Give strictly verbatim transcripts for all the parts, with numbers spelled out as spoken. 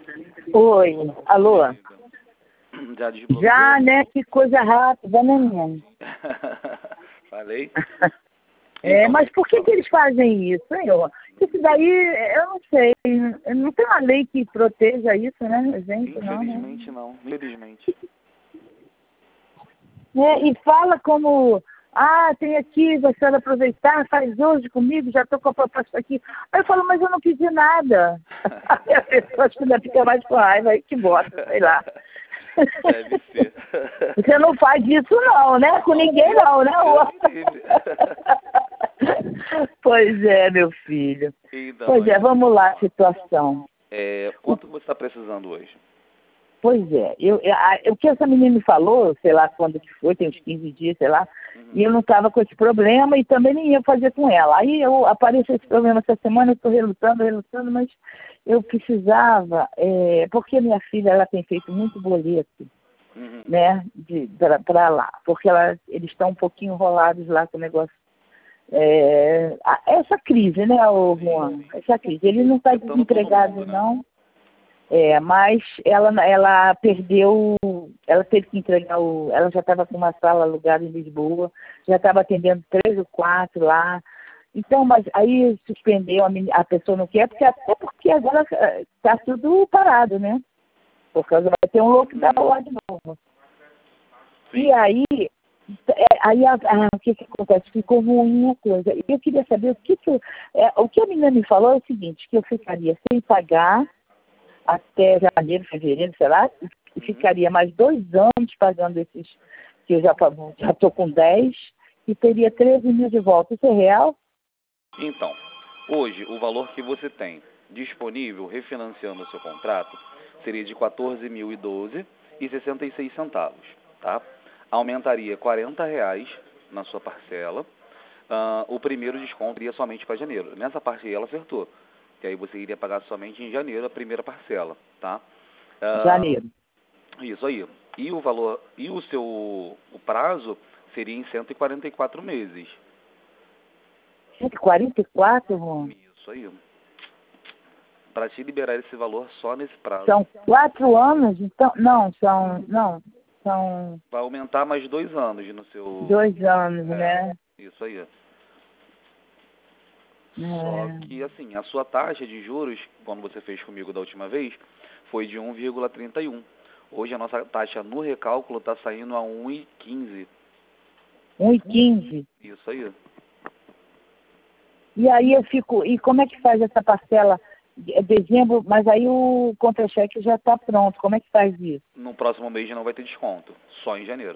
Oi, alô? Já desbloqueou? Já, né? Que coisa rápida, né, menina? Falei? É, Então, mas por que que eles fazem isso, senhor? Isso daí, eu não sei. Não tem uma lei que proteja isso, né, gente? Não, né? infelizmente não, infelizmente. É, e fala como, ah, tem aqui, você vai aproveitar, faz hoje comigo, já estou com a proposta aqui. Aí eu falo, mas eu não pedi nada. Aí a pessoa acho que ainda fica mais com raiva, aí que bota, sei lá. Deve ser. Você não faz isso não, né? Com ninguém não, né? Deus me livre. Pois é, meu filho. Então, Pois é, vamos lá, situação. é, quanto você está precisando hoje? Pois é, eu, eu, a- o que essa menina me falou, sei lá quando que foi, tem uns quinze dias, sei lá, Uhum. e eu não estava com esse problema e também nem ia fazer com ela. Aí eu apareceu esse problema essa semana, eu estou relutando, relutando, mas eu precisava, é, porque minha filha ela tem feito muito boleto, Uhum. né, para lá, porque ela, eles estão um pouquinho enrolados lá com o negócio. É, a- essa crise, né, ô Juan? Essa crise. Ele não está Afetando todo desempregado, mundo, né? não. É, mas ela, ela perdeu, ela teve que entregar o. Ela já estava com uma sala alugada em Lisboa, já estava atendendo três ou quatro lá. Então, mas aí suspendeu, a, meni- a pessoa não quer, porque até porque agora está tudo parado, né? Por causa vai ter um lockdown lá de novo. E aí, é, aí a- a- o que, que acontece? Ficou ruim a coisa. E eu queria saber o que, que eu- é, o que a menina me falou é o seguinte, que eu ficaria sem pagar até janeiro, fevereiro, sei lá, e ficaria mais dois anos pagando esses, que eu já já estou com dez, e teria treze mil de volta. Isso é real? Então, hoje, o valor que você tem disponível, refinanciando o seu contrato, seria de quatorze mil e doze e sessenta e seis centavos, tá? Aumentaria quarenta reais na sua parcela. Ah, o primeiro desconto iria somente para janeiro. Nessa parte aí ela acertou, que aí você iria pagar somente em janeiro a primeira parcela, tá? Ah, Janeiro. Isso aí. E o valor, e o seu o prazo seria em cento e quarenta e quatro meses. cento e quarenta e quatro, Juan? Isso aí. Para te liberar esse valor só nesse prazo. São quatro anos? Então, não, são, não, são Vai aumentar mais dois anos no seu... dois anos, É, né? isso aí. É. Só que, assim, a sua taxa de juros, quando você fez comigo da última vez, foi de um vírgula trinta e um. Hoje a nossa taxa no recálculo está saindo a um vírgula quinze. um e quinze. Isso aí. E aí eu fico, e como é que faz essa parcela? É dezembro, mas aí o contra-cheque já está pronto. Como é que faz isso? No próximo mês já não vai ter desconto. Só em janeiro.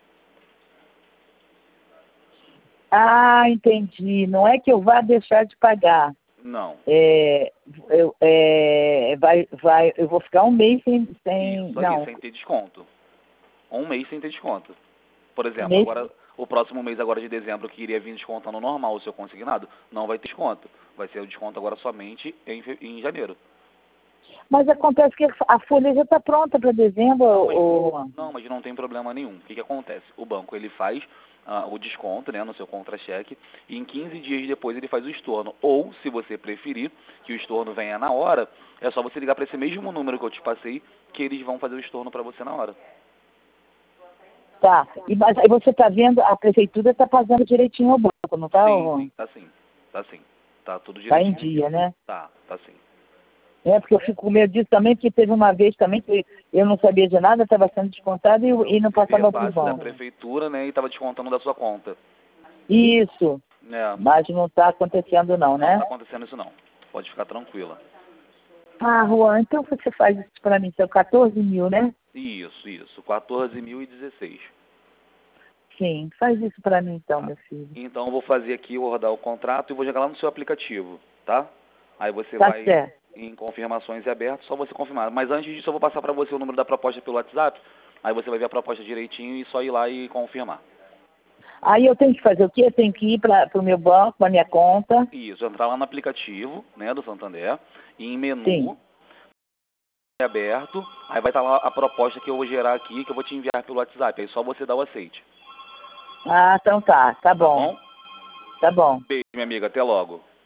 Ah, entendi. Não é que eu vá deixar de pagar. Não. É, eu, é, vai, vai, eu vou ficar um mês sem... sem Isso não, aí, sem ter desconto. Um mês sem ter desconto. Por exemplo, mês, agora o próximo mês agora de dezembro, que iria vir descontando normal o seu consignado, não vai ter desconto. Vai ser o desconto agora somente em, fe- em janeiro. mas acontece que a folha já está pronta para dezembro. Não mas, Ou, não, mas não tem problema nenhum. O que, que acontece? O banco ele faz ah, o desconto, né, no seu contra-cheque e em quinze dias depois ele faz o estorno. Ou, se você preferir que o estorno venha na hora, é só você ligar para esse mesmo número que eu te passei que eles vão fazer o estorno para você na hora. tá, e, mas aí você está vendo, a prefeitura está pagando direitinho ao banco, não está? Sim, sim, tá sim. Tá sim. Tá tudo Está em direitinho. dia, né? Tá, tá sim. É, porque eu fico com medo disso também, porque teve uma vez também que eu não sabia de nada, estava sendo descontado e, e não Você vê passava a para o base da banco. prefeitura, né, e tava descontando da sua conta. Isso, É, mas não está acontecendo não, não né? tá acontecendo isso não. Pode ficar tranquila. Ah, Juan, então você faz isso para mim, são quatorze mil, né? Isso, isso. quatorze mil e dezesseis. Sim, faz isso para mim então, Tá. meu filho. Então eu vou fazer aqui, vou rodar o contrato e vou jogar lá no seu aplicativo, tá? Aí você Tá vai certo. em confirmações e aberto, só você confirmar. Mas antes disso eu vou passar para você o número da proposta pelo WhatsApp, aí você vai ver a proposta direitinho e só ir lá e confirmar. Aí eu tenho que fazer o quê? Eu tenho que ir para o meu banco, para minha conta. Isso, entrar lá no aplicativo, né, do Santander, e em menu, Sim. aberto, aí vai estar lá a proposta que eu vou gerar aqui, que eu vou te enviar pelo WhatsApp, aí só você dá o aceite. Ah, então tá, tá Tá bom, bom? tá bom. Beijo, minha amiga, até logo.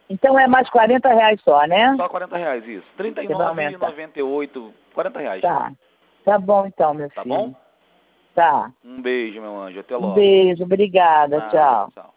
Então é mais quarenta reais só, né? Só quarenta reais, isso. trinta e Você vai nove e aumentar. noventa e oito, quarenta reais. Tá. Tá bom então, meu Tá filho. bom? Tá. Um beijo, meu anjo. Até Um logo. beijo, obrigada, Nada, tchau. tchau.